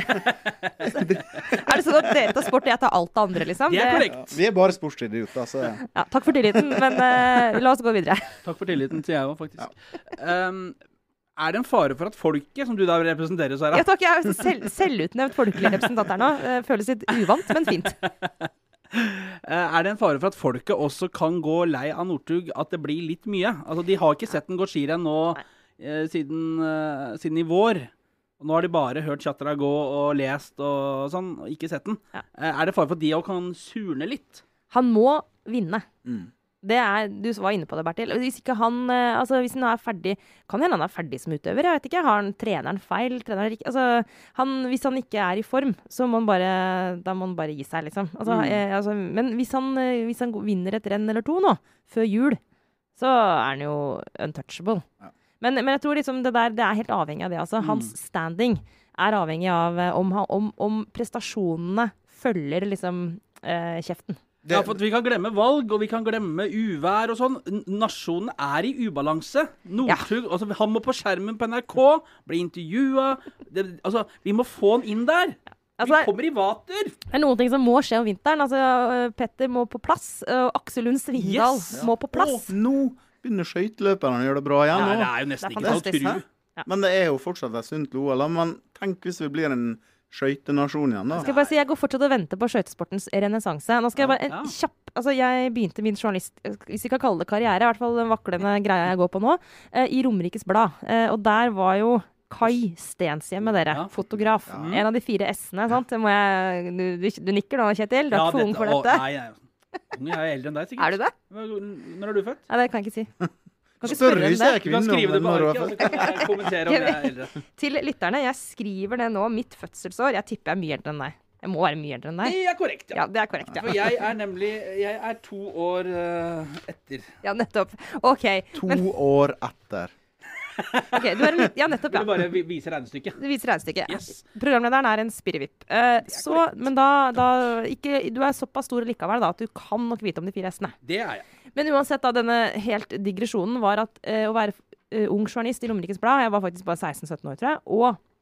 er det sånn at dere tar sport, og jeg tar alt det andre, liksom? Det er korrekt. Vi er bare sportsidioter, så Ja, takk for tilliten, men eh, la oss gå videre. Takk for tilliten til jeg òg, faktisk. Um, er det en fare for at folket, som du da representerer, Sara Ja, takk, jeg er selv, selvutnevnt folkelig representant her nå. Eh, Føles litt uvant, men fint. Eh, Er det en fare for at folket også kan gå lei av Northug, at det blir litt mye? Altså, de har ikke sett den gå skirenn nå eh, siden, eh, siden i vår. Og nå har de bare hørt Chatra gå og lest og sånn, og ikke sett den. Ja. Eh, er det fare for at de òg kan surne litt? Han må vinne. mm. Det er, du var inne på det, Bertil. Hvis ikke han, eh, altså hvis han er ferdig, kan hende han er ferdig som utøver, jeg vet ikke. Har han treneren feil? Treneren ikke, altså, han, hvis han ikke er i form, så må han bare, da må han bare gi seg, liksom. Altså, Mm. eh, altså, men hvis han, eh, hvis han vinner et renn eller to nå, før jul, så er han jo untouchable. Ja. Men, men jeg tror liksom det der, det er helt avhengig av det, altså. Hans standing er avhengig av eh, om, han- om, om prestasjonene følger liksom eh, kjeften. Det, Ja, for at vi kan glemme valg, og vi kan glemme uvær og sånn. N- Nasjonen er i ubalanse. Northug, altså han må på skjermen på N R K, bli intervjua. Det- Altså, vi må få han inn der. Altså, vi kommer i vater. Det er noen ting som må skje om vinteren. Altså, øh, Petter må på plass. Og Aksel Lund Svindal Yes. må på plass. Å, nå begynner skøyteløperne å gjøre det bra igjen. Ja, nå. det er jo nesten Det er ikke til å fantastisk. tro. Ja. Men det er jo fortsatt et sunt O L. Men tenk hvis vi blir en skøytenasjon igjen, da. Skal jeg bare si, jeg går fortsatt og venter på skøytesportens renessanse. Nå skal jeg bare en Ja. kjapp Altså, jeg begynte min journalist, hvis vi kan kalle det karriere, i hvert fall den vaklende greia jeg går på nå, eh, i Romerikes Blad. Eh, og der var jo Kai Stenshjemme, dere. Ja. fotograf. Ja. En av de fire S-ene, sant? Det må jeg, du, du, du nikker nå, Kjetil. Du er ikke for ung for å, dette. Nei, nei. Ung, jeg er eldre enn deg, sikkert. Er du det? Når er du født? Nei, det kan jeg ikke si. Kan ikke Spør spørre om hvis jeg er det. Du kan kvinne skrive det om på når du arket, er og så født. kan jeg kommentere om jeg er eldre. Til lytterne, jeg skriver det nå, mitt fødselsår. Jeg tipper jeg er mye eldre enn deg. Jeg må være mye eldre enn deg. Det er korrekt, ja. Ja, det er korrekt, ja. For jeg er nemlig Jeg er to år eh, etter. Ja, nettopp. OK. To Men år etter. Ok, du er en litt, ja, nettopp, Vil du ja. bare vi- vise regnestykket? Du viser regnestykket. Yes. Programlederen er en spirrevipp. Eh, så, men da, da ikke, du er såpass stor likevel da, at du kan nok vite om de fire hestene. Det er jeg. Men uansett, da, denne helt digresjonen var at eh, å være eh, ung journalist i Romerikes Blad, jeg var faktisk bare seksten sytten år, tror jeg,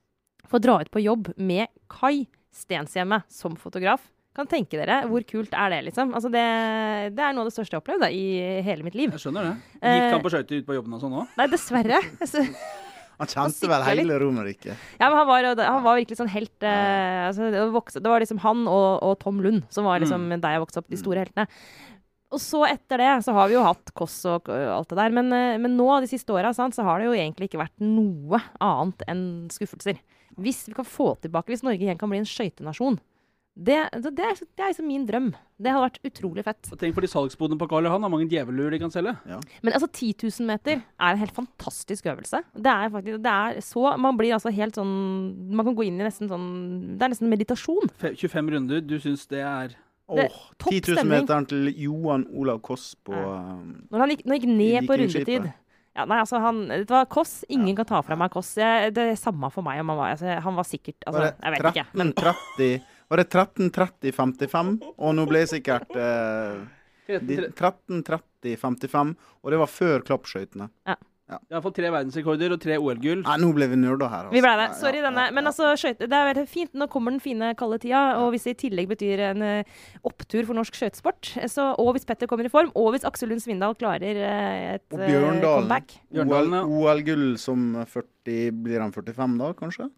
og få dra ut på jobb med Kai Stenshjemme som fotograf. Kan tenke dere, hvor kult er det, liksom? Altså, det, det er noe av det største jeg har opplevd da, i hele mitt liv. Jeg skjønner det. Gikk Eh, han på skøyter ut på jobben og sånn også? Nei, dessverre. Altså, Han kjente Han vel siklet hele Romerike. ja, men han var, han var virkelig sånn helt eh, altså, det, var vokse, det var liksom han og, og Tom Lund som var liksom Mm. der jeg vokste opp, de store heltene. Og så etter det så har vi jo hatt Koss og øh, alt det der, men, øh, men nå de siste åra så har det jo egentlig ikke vært noe annet enn skuffelser. Hvis vi kan få tilbake, hvis Norge igjen kan bli en skøytenasjon, det, det, det, er, det er liksom min drøm. Det hadde vært utrolig fett. Og tenk på de salgsbodene på Karl Johan, har mange djevelur de kan selge. Men altså ti tusen meter er en helt fantastisk øvelse. Det er faktisk, det er så, man blir altså helt sånn, man kan gå inn i nesten sånn, det er nesten meditasjon. Fe- tjuefem runder, du synes det er... Det- Åh, topp ti tusen stemning. meteren til Johan Olav Koss på Ja. um, Når han gikk, når han gikk ned på Vikingskipet. rundetid. Ja, nei, altså han, det var Koss, ingen kan ta fra meg Koss. Jeg, det er samme for meg om han var, altså, han var sikkert, altså, Var det jeg vet ikke. Men tretten tretti Var det tretten tretti femtifem? Og nå ble det sikkert eh, de- tretten tretti femtifem, og det var før klappskøytene. Jeg har fått tre verdensrekorder og tre O L-gull. Nei, nå ble vi nerder her. Altså. vi ble det. Ja, Sorry, ja, denne. ja, Men ja. altså, skøyte, det er veldig fint. Nå kommer den fine kalde tida, og hvis det i tillegg betyr en eh, opptur for norsk skøytesport, så, og hvis Petter kommer i form, og hvis Aksel Lund Svindal klarer eh, et Og eh, Bjørndalen. comeback. Bjørndalen, ja. O L-gull som førti Blir han førtifem da, kanskje?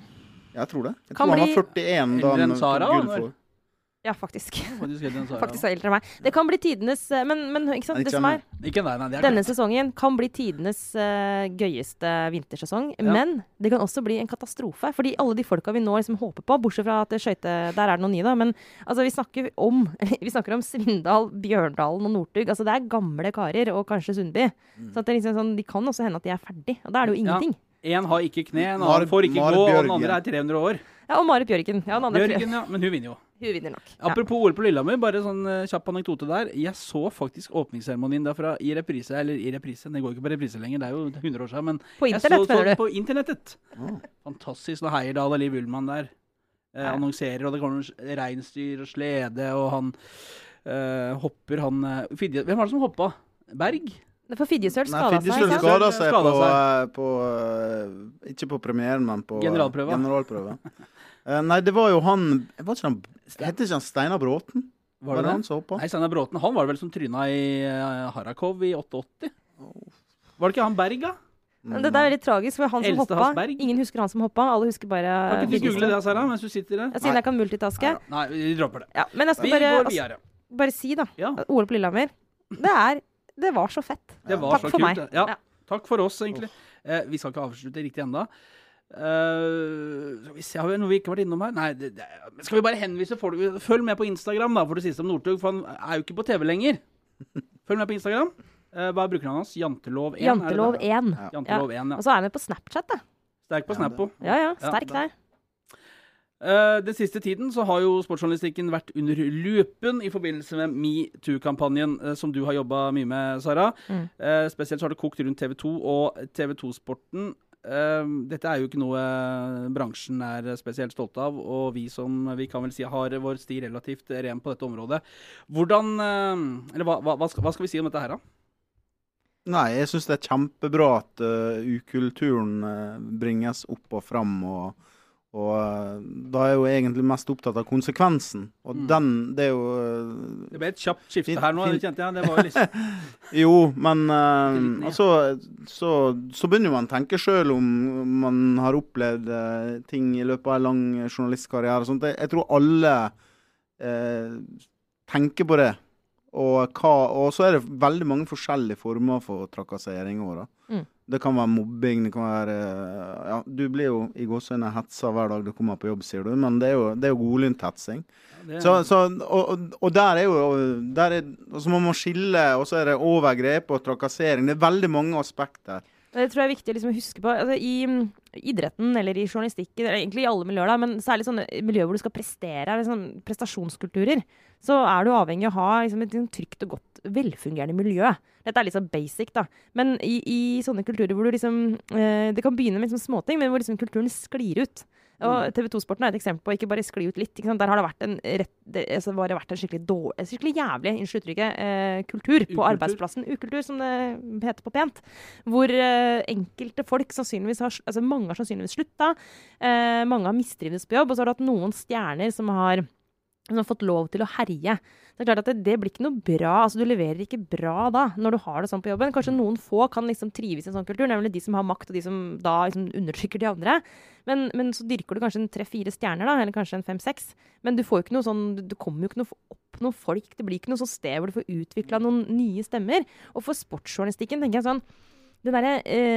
Jeg tror det. Jeg Kan tror han bli- var førtien da Eldre enn han Sara, tok gull han, for. Ja, faktisk. Faktisk eldre enn Sara. Faktisk er eldre enn meg. Det kan bli tidenes eh, Men, men ikke sant, Ikke det som meg. er Ikke nei, nei, det er denne greit. sesongen kan bli tidenes eh, gøyeste vintersesong, Ja. men det kan også bli en katastrofe. Fordi alle de folka vi nå liksom håper på, bortsett fra at det skøyte, der er det noen nye, da, men altså, vi snakker om vi snakker om Svindal, Bjørndalen og Northug. Altså, det er gamle karer, og kanskje Sundby. Så at det er liksom sånn, de kan også hende at de er ferdig, og da er det jo Ja. ingenting. En har ikke kne, en Mar- annen får ikke Mar gå, og den Bjørgen. andre er tre hundre år. Ja, og Marit Bjørgen. Ja, den andre Bjørgen, ja, men hun vinner jo. hun vinner nok. Ja. Apropos O L på Lillehammer, bare sånn uh, kjapp anekdote der. Jeg så faktisk åpningsseremonien derfra i reprise, eller i reprise, det går ikke på reprise lenger, det er jo hundre år siden, men På jeg internett, så, mener så du? på internettet. Å. Fantastisk når Heierdal og Liv Ullmann der eh, Ja. annonserer, og det kommer reinsdyr og slede, og han eh, hopper, han eh, Fidje, hvem var det som hoppa? Berg? For Fidjesøl Nei, skada seg. Fidjesøl ikke sant? skada seg på, Skadet eh, på eh, Ikke på premieren, men på eh, Generalprøva. generalprøva. Eh, nei, det var jo han var ikke han Heter ikke han Steinar Bråten? Var det det? han som hoppa? Nei, Steinar Bråten, han var det vel som tryna i uh, Harakov i åttiåtte? Var det ikke han Berg, da? Men det, det er litt tragisk, for han som Eldste hoppa, Hasberg. ingen husker han som hoppa, alle husker bare Kan ikke du Fidjesøl. google det, Sara, mens du sitter der? Ja, siden jeg kan multitaske. Nei, vi dropper det. Ja, men jeg skal Vi bare, går altså, videre. bare si, da. Ja, at O L på Lillehammer, det er Det var så fett. det var Takk så for kult. meg. det. Ja, Ja. takk for oss, egentlig. Eh, vi skal ikke avslutte riktig enda. Uh, skal vi se, har vi noe vi ikke har vært innom her? Nei, det, det, skal vi bare henvise folk? Følg med på Instagram, da, for det siste om Northug, for han er jo ikke på T V lenger. Følg med på Instagram. Eh, hva er brukernavnet hans? Jantelov én? Jantelov er det det? én. Jantelov én, Og ja. så er han med på Snapchat, da. Sterk på Ja, Snappo. Ja ja, Ja, sterk da. der. Eh, den siste tiden så har jo sportsjournalistikken vært under lupen i forbindelse med MeToo-kampanjen, eh, som du har jobba mye med, Sara. Mm. Eh, spesielt så har det kokt rundt T V to og T V to-sporten. Eh, dette er jo ikke noe bransjen er spesielt stolt av, og vi som vi kan vel si har vår sti relativt ren på dette området. Hvordan eh, Eller hva, hva, hva, skal, hva skal vi si om dette her, da? Nei, jeg syns det er kjempebra at uh, ukulturen uh, bringes opp og fram, og, og uh, da er jeg jo egentlig mest opptatt av konsekvensen. Og Mm. den, det er jo uh, Det ble et kjapt skifte Fint, her nå, fint. det kjente jeg. Det var jo liksom Jo, men uh, Litt ned. altså, så, så begynner man å tenke sjøl om man har opplevd uh, ting i løpet av en lang journalistkarriere. og sånt. Jeg, jeg tror alle uh, tenker på det. Og, hva, og så er det veldig mange forskjellige former for trakassering også, da. Mm. Det kan være mobbing, det kan være ja, du blir jo i gåseøyne hetsa hver dag du kommer på jobb, sier du, men det er jo, det er jo godlynt hetsing. det, Så, så, og, og, og der er jo der er, og så må man skille, og så er det overgrep og trakassering. Det er veldig mange aspekter. Det tror jeg er viktig liksom, å huske på. Altså, I mm, idretten eller i journalistikken, eller egentlig i alle miljøer, da, men særlig sånne miljøer hvor du skal prestere, eller sånn prestasjonskulturer, så er du avhengig av å ha liksom, et trygt og godt, velfungerende miljø. Dette er litt sånn basic, da. Men i, i sånne kulturer hvor du liksom eh, det kan begynne med liksom småting, men hvor liksom kulturen sklir ut. Og T V to-sporten er et eksempel på ikke bare skli ut litt. Ikke sant? Der har det vært en, rett, det, altså, det vært en skikkelig, dårlig, skikkelig jævlig unnskyld uttrykket, eh, kultur på Ukultur. arbeidsplassen. Ukultur, som det heter på pent. Hvor eh, enkelte folk sannsynligvis har, altså mange har sannsynligvis slutta. Eh, mange har mistrivdes på jobb, og så har du hatt noen stjerner som har, som har fått lov til å herje. Det er klart at det, det blir ikke noe bra, altså du leverer ikke bra da, når du har det sånn på jobben. Kanskje noen få kan liksom trives i en sånn kultur, nemlig de som har makt, og de som da liksom undertrykker de andre. Men, men så dyrker du kanskje en tre-fire stjerner da, eller kanskje en fem-seks. Men du får jo ikke noe sånn, du kommer jo ikke noe opp noen folk, det blir ikke noe sånn sted hvor du får utviklet noen nye stemmer. Og for sportsjournalistikken tenker jeg sånn, den derre,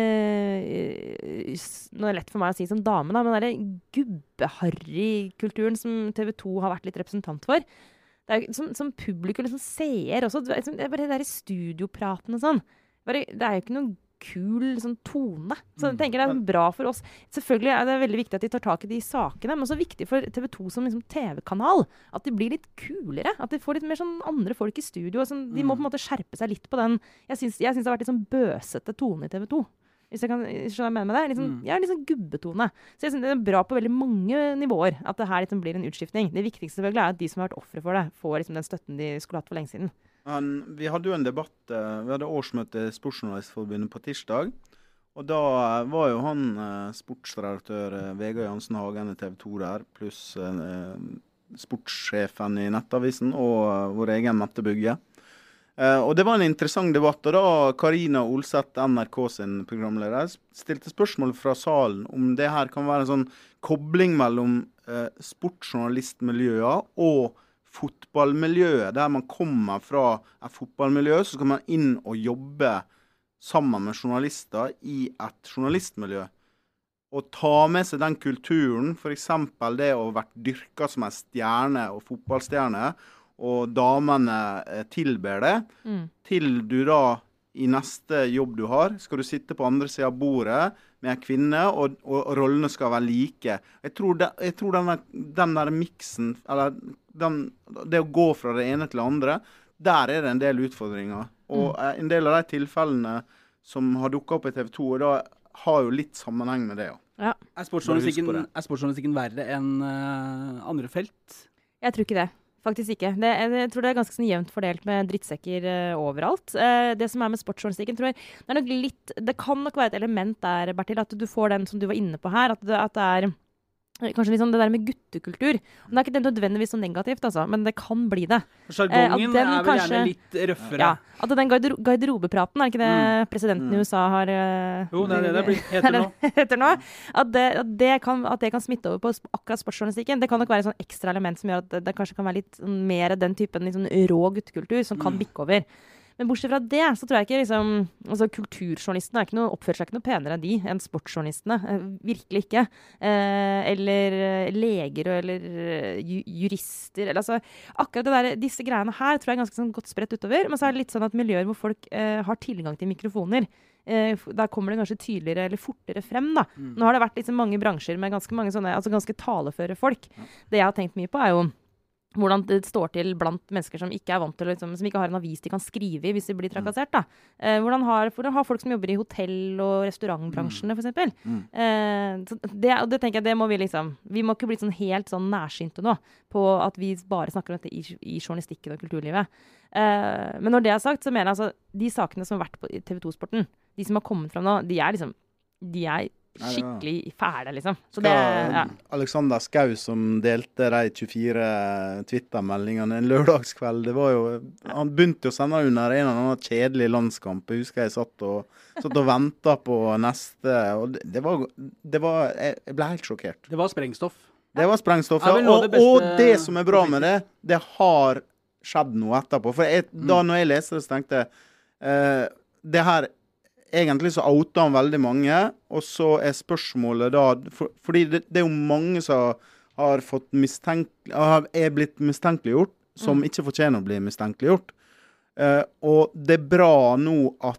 eh, nå er det lett for meg å si som dame da, men den derre gubbeharry-kulturen som T V to har vært litt representant for, det er jo som, som publikum liksom ser også, det er bare det der studiopraten og sånn, bare, det er jo ikke noen kul sånn tone. Så jeg tenker det er bra for oss. Selvfølgelig er det veldig viktig at de tar tak i de sakene, men også viktig for T V to som liksom T V-kanal, at de blir litt kulere, at de får litt mer sånn andre folk i studio, sånn, de må på en måte skjerpe seg litt på den. Jeg synes, jeg synes det har vært litt sånn bøsete tone i T V to. Hvis jeg kan skjønne hva jeg mener med det. Liksom, ja, litt sånn gubbetone. Så jeg synes det er bra på veldig mange nivåer at det her liksom blir en utskiftning. Det viktigste selvfølgelig er at de som har vært ofre for det, får liksom den støtten de skulle hatt for lenge siden. Men vi hadde jo en debatt, vi hadde årsmøte i Sportsjournalistforbundet på tirsdag, og da var jo han sportsredaktør Vegard Jansen Hagen i T V to der, pluss sportssjefen i Nettavisen og vår egen Mette Bugge. Og det var en interessant debatt, og da Karina Olseth, N R K sin programleder, stilte spørsmål fra salen om det her kan være en sånn kobling mellom sportsjournalistmiljøer og fotballmiljøet, der man kommer fra et fotballmiljø, så skal man inn og jobbe sammen med journalister i et journalistmiljø. Og ta med seg den kulturen, for eksempel det å ha vært dyrket som en stjerne og fotballstjerne, og damene tilber det, mm. til du da i neste jobb du har, skal du sitte på andre siden av bordet med en kvinne, og, og, og rollene skal være like. Jeg tror, det, jeg tror den, der, den der miksen, eller den, det å gå fra det ene til det andre, der er det en del utfordringer. Og mm. en del av de tilfellene som har dukket opp i T V to, da har jo litt sammenheng med det. Ja. Er sportsjournalistikken, er sportsjournalistikken verre enn uh, andre felt? Jeg tror ikke det. Faktisk ikke. Det, jeg tror det er ganske sånn jevnt fordelt med drittsekker uh, overalt. Uh, det som er med sportsjournalistikken, tror jeg, det er nok litt, det kan nok være et element der, Bertil, at du får den som du var inne på her, at det, at det er kanskje liksom det der med guttekultur. Det er ikke det nødvendigvis så negativt, altså, men det kan bli det. Jargongen eh, er vel kanskje, gjerne litt røffere. Ja, at den garder garderobepraten, er ikke det mm. presidenten mm. i U S A har uh, Jo, det er det det blir, heter nå. heter nå. At, det, at, det kan, at det kan smitte over på akkurat sportsjournalistikken. Det kan nok være et sånn ekstra element som gjør at det, det kanskje kan være litt mer den typen liksom, rå guttekultur som kan mm. bikke over. Men bortsett fra det, så tror jeg ikke liksom, altså kulturjournalistene er ikke noe, oppfører seg ikke noe penere enn de, enn sportsjournalistene. Eh, virkelig ikke. Eh, eller leger eller ju, jurister. Eller, altså, akkurat det der, disse greiene her tror jeg er ganske sånn, godt spredt utover. Men så er det litt sånn at miljøer hvor folk eh, har tilgang til mikrofoner, eh, der kommer det kanskje tydeligere eller fortere frem. Da. Mm. Nå har det vært liksom, mange bransjer med ganske mange sånne, altså ganske taleføre folk. Ja. Det jeg har tenkt mye på er jo hvordan det står til blant mennesker som ikke er vant til, liksom, som ikke har en avis de kan skrive i hvis de blir trakassert. Da. Eh, hvordan, har, hvordan har folk som jobber i hotell- og restaurantbransjene, for eksempel? Mm. Eh, det, og det tenker jeg, det må vi liksom, vi må ikke bli sånn helt sånn nærsynte nå, på at vi bare snakker om dette i, i journalistikken og kulturlivet. Eh, men når det er sagt, så mener jeg altså, de sakene som har vært på T V to-sporten, de som har kommet frem nå, de er liksom, de er skikkelig fæle, liksom. Så det, ja. Alexander Skau som delte de tjuefire Twitter-meldingene en lørdagskveld, det var jo, han begynte å sende under en eller annen kjedelig landskamp. Jeg husker jeg satt og, satt og ventet på neste, og det, det var, det var, jeg ble helt sjokkert. Det var sprengstoff. Det var sprengstoff, ja. Og, det og det som er bra med det, det har skjedd noe etterpå. For jeg, mm. da når jeg leste det, så tenkte jeg, uh, det her egentlig så outer han veldig mange, og så er spørsmålet da, for, fordi det, det er jo mange som har fått mistenk, er blitt mistenkeliggjort, som mm. ikke fortjener å bli mistenkeliggjort. Uh, og det er bra nå at,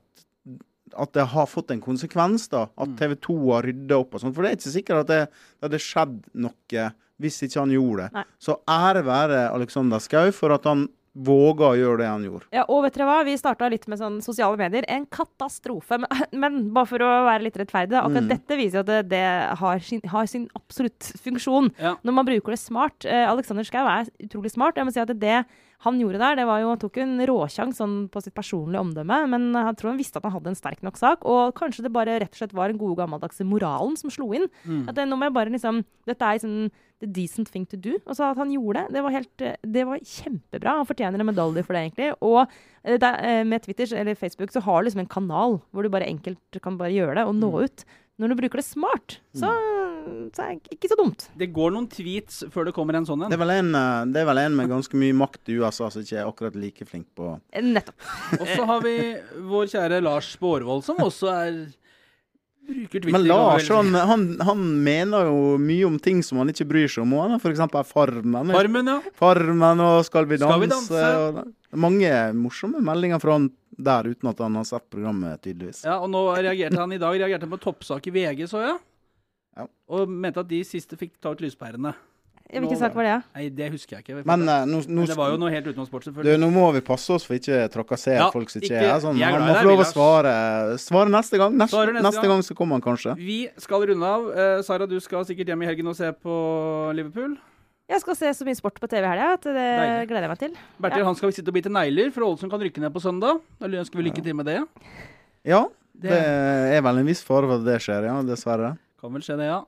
at det har fått en konsekvens da, at T V to har ryddet opp og sånt, for det er ikke sikkert at det, det hadde skjedd noe hvis ikke han gjorde det. Nei. Så ære være Alexander Schou for at han våga å gjøre det han gjorde. Ja, og vet dere hva? Vi startet litt med sånn sosiale medier. En katastrofe. Men, men bare for å være litt rettferdig, akkurat mm. dette viser jo at det, det har, sin, har sin absolutt funksjon. Ja. Når man bruker det smart. Eh, Alexander Schou er utrolig smart. Jeg må si at det han gjorde der, det var jo, han tok en råkjans sånn på sitt personlige omdømme, men jeg tror han visste at han hadde en sterk nok sak, og kanskje det bare rett og slett var en god gammeldagse moralen som slo inn. Mm. At det, nå må jeg bare liksom, dette er sånn the decent thing to do. Og så at han gjorde det, det var, helt, det var kjempebra. Han fortjener en medalje for det, egentlig. Og der, med Twitter eller Facebook så har du liksom en kanal hvor du bare enkelt kan bare gjøre det og nå ut. Når du bruker det smart, så, så er det ikke så dumt. Det går noen tweets før det kommer en sånn en. Det er vel en, det er vel en med ganske mye makt i U S A som ikke er akkurat like flink på. Nettopp. Og så har vi vår kjære Lars Bårvold, som også er bruker Twitter. Men Lars, han, han, han mener jo mye om ting som han ikke bryr seg om. Han har for eksempel Farmen. Farmen, ja. Farmen og Skal vi danse. Skal vi danse? Og mange morsomme meldinger fra han der, uten at han har sett programmet, tydeligvis. Ja, og nå reagerte han i dag reagerte han på toppsak i V G, så jeg. Ja. Og mente at de siste fikk ta ut lyspærene. Hvilken sak var det? Nei, det husker jeg ikke. Men, uh, nå, nå, Men det var jo noe helt utenom sport, selvfølgelig. Du, nå må vi passe oss for ikke trakassere ja, folk som ikke er sånn. Er han må få lov å svare. Svare neste gang. Neste, neste, neste gang. gang så kommer han kanskje. Vi skal runde av. Uh, Sara, du skal sikkert hjem i helgen og se på Liverpool. Jeg skal se så mye sport på T V her, ja, at det Deilig. gleder jeg meg til. Bertil, ja. han skal sitte og bite negler, for Ålesund kan rykke ned på søndag. Da ønsker vi lykke til med det. Ja, det, det er vel en viss fare for at det skjer, ja, dessverre. Kan vel skje det, ja.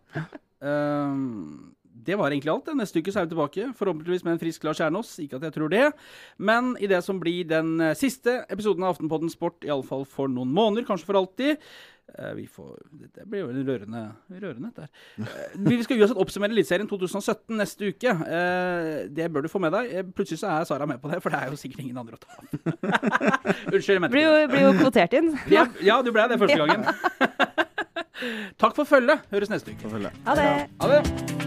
um, det var egentlig alt. Neste uke så er vi tilbake, forhåpentligvis med en frisk Lars Kjernås. Ikke at jeg tror det. Men i det som blir den siste episoden av Aftenpodden Sport, i alle fall for noen måneder, kanskje for alltid. Uh, vi får, det blir jo en rørende, rørende der. Uh, vi skal uansett oppsummere Eliteserien to tusen og sytten neste uke. Uh, det bør du få med deg. Uh, plutselig så er Sara med på det, for det er jo sikkert ingen andre å ta av. Unnskyld, jeg mente blir jo, blir jo kvotert inn. Ja, ja, du ble det første gangen. Takk for følget. Høres neste uke. Ha det. Ha det.